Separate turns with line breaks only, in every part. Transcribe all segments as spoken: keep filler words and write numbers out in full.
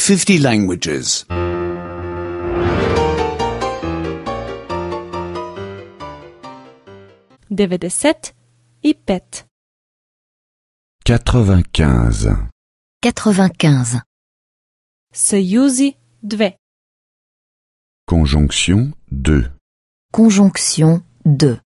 fifty languages.
деветдесет и пет.
quatre-vingt-quinze.
quatre-vingt-quinze.
Съюзи две.
Conjonction deux.
Conjonction deux.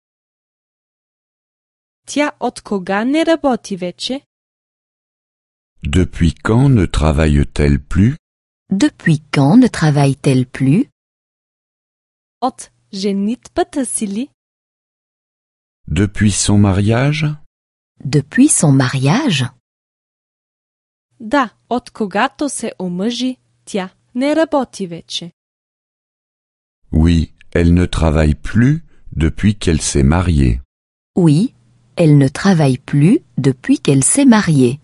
Тя от кога не работи вече?
Depuis quand ne travaille-t-elle plus?
Depuis quand ne travaille-t-elle plus?
От женитбата си ли?
Depuis son mariage?
Depuis son mariage?
Да, от когато се омъжи, тя не работи вече.
Oui, elle ne travaille plus depuis qu'elle s'est mariée.
Oui, elle ne travaille plus depuis qu'elle s'est mariée.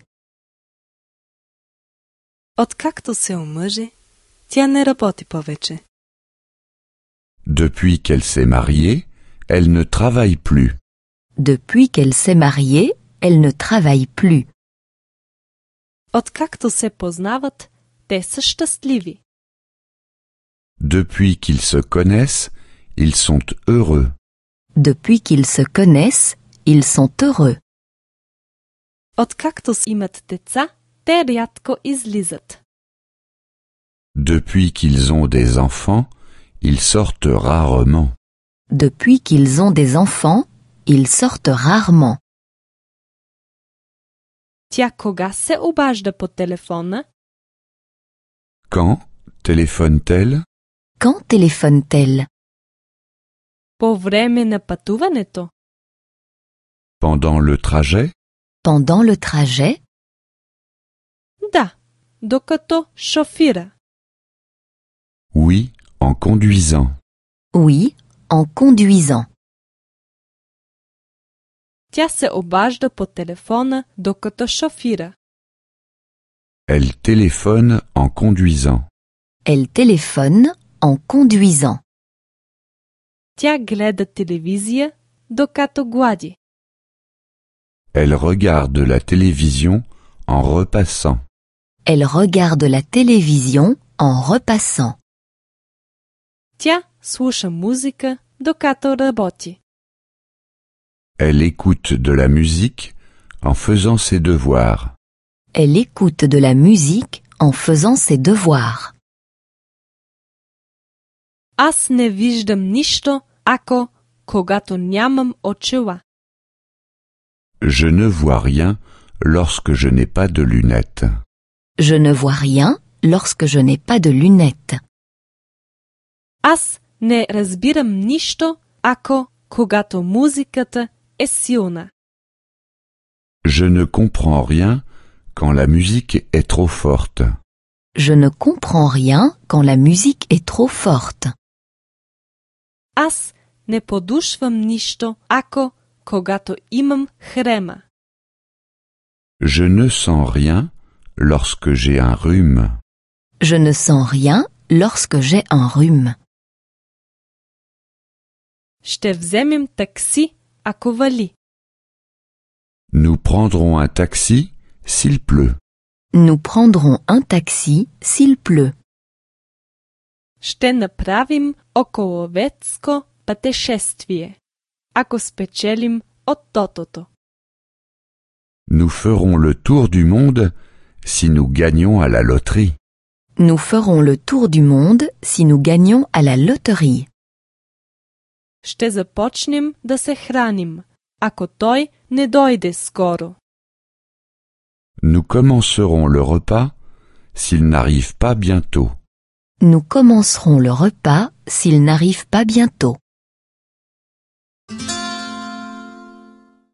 Откакто се омъжи, тя не работи повече.
Depuis qu'elle s'est mariée, elle ne travaille plus.
Depuis qu'elle s'est mariée, elle ne travaille plus.
Откакто се познават, те са щастливи.
Depuis qu'ils se connaissent, ils sont heureux.
Depuis qu'ils se connaissent, ils sont heureux.
Откакто имат деца, те рядко излизат.
Depuis qu'ils ont des enfants, ils sortent rarement.
Depuis qu'ils ont des enfants, ils sortent rarement.
Тя кога се обажда по телефона?
Quand téléphone-t-elle?
Quand téléphone-t-elle?
По време на пътуването?
Pendant le trajet?
Pendant le trajet?
Да, докато шофира.
Oui, en conduisant.
Oui, en conduisant.
Тя се обажда по телефона, докато шофира.
Elle téléphone en conduisant.
Elle téléphone en conduisant.
Тя гледа телевизия, докато глади.
Elle regarde la télévision en repassant.
Elle regarde la télévision en repassant.
Тя слуша музика, докато работи.
Elle écoute de la musique en faisant ses devoirs.
Elle écoute de la musique en faisant ses devoirs.
Аз не виждам нищо, ако, когато нямам очила.
Je ne vois rien lorsque je n'ai pas de lunettes.
Je ne vois rien lorsque je n'ai pas de lunettes.
Аз не разбирам нищо, ако, когато музиката е силна.
Je ne comprends rien quand la musique est trop forte.
Je ne comprends rien quand la musique est trop forte.
Аз не подушвам нищо, ако, когато имам хрема.
Je ne sens rien lorsque j'ai un rhume.
Je ne sens rien lorsque j'ai un rhume.
Ще вземем такси, ако вали.
Nous prendrons un taxi s'il pleut.
Nous prendrons un taxi s'il pleut.
Ще направим околоветско пътешествие, ако спечелим от тотото.
Nous ferons le tour du monde si nous gagnons à la loterie.
Nous ferons le tour du monde si nous gagnons à la loterie.
Ще започнем да се храним, ако той не дойде скоро.
Nous commencerons le repas s'il n'arrive pas bientôt.
Nous commencerons le repas s'il n'arrive pas bientôt.